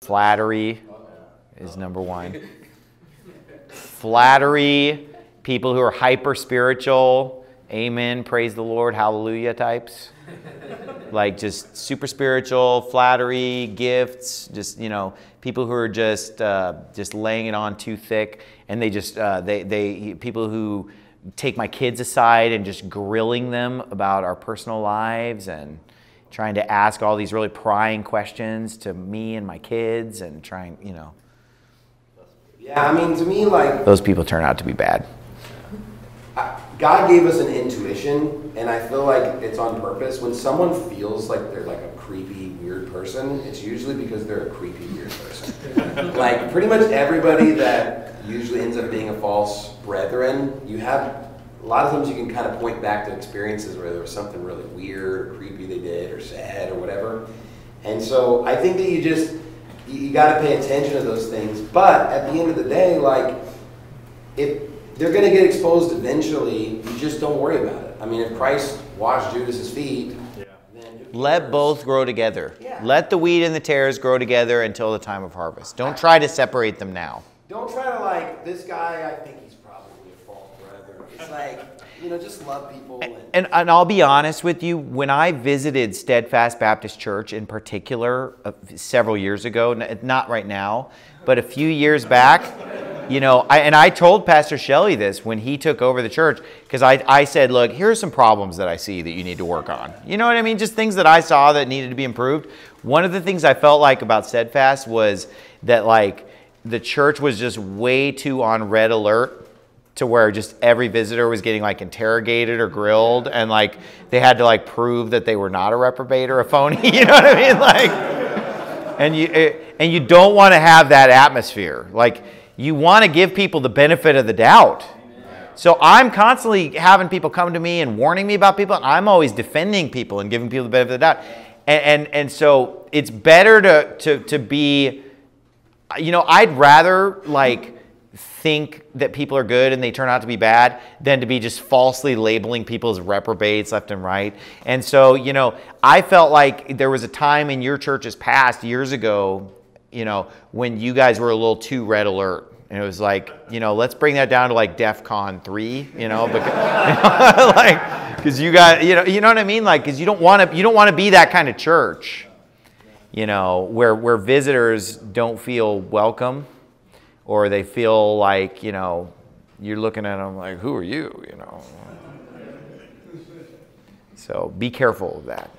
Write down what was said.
Flattery is number one. Flattery, people who are hyper spiritual, amen, praise the Lord, hallelujah types. Like just super spiritual, flattery, gifts, just, you know, people who are just laying it on too thick, and they just people who take my kids aside and just grilling them about our personal lives and trying to ask all these really prying questions to me and my kids and trying, you know. Yeah, I mean, to me, like, those people turn out to be bad. God gave us an intuition, and I feel like it's on purpose. When someone feels like they're like a creepy, weird person, it's usually because they're a creepy, weird person. Like, pretty much everybody that usually ends up being a false brethren, you have, a lot of times you can kind of point back to experiences where there was something really weird or creepy they did or said or whatever. And so I think that you got to pay attention to those things. But at the end of the day, like, if they're going to get exposed eventually, you just don't worry about it. I mean, if Christ washed Judas's feet, then let both grow together. Yeah. Let the wheat and the tares grow together until the time of harvest. Don't try to separate them now. Don't try to, like, this guy, I think he's probably a false brother. It's like, you know, just love people. And I'll be honest with you, when I visited Steadfast Baptist Church in particular several years ago, not right now, but a few years back, you know, I told Pastor Shelley this when he took over the church, because I said, look, here's some problems that I see that you need to work on. You know what I mean? Just things that I saw that needed to be improved. One of the things I felt like about Steadfast was that, like, the church was just way too on red alert to where just every visitor was getting, like, interrogated or grilled, and, like, they had to, like, prove that they were not a reprobate or a phony. You know what I mean? Like, and you don't want to have that atmosphere. Like, you want to give people the benefit of the doubt. So I'm constantly having people come to me and warning me about people, and I'm always defending people and giving people the benefit of the doubt. And so it's better to be, you know, I'd rather, like, think that people are good and they turn out to be bad than to be just falsely labeling people as reprobates left and right. And so, you know, I felt like there was a time in your church's past, years ago, you know, when you guys were a little too red alert. And it was like, you know, let's bring that down to, like, DEFCON 3, you know, because, you know, like, because you got, you know what I mean? Like, because you don't want to be that kind of church, you know, where visitors don't feel welcome, or they feel like, you know, you're looking at them like, who are you, you know? So be careful of that.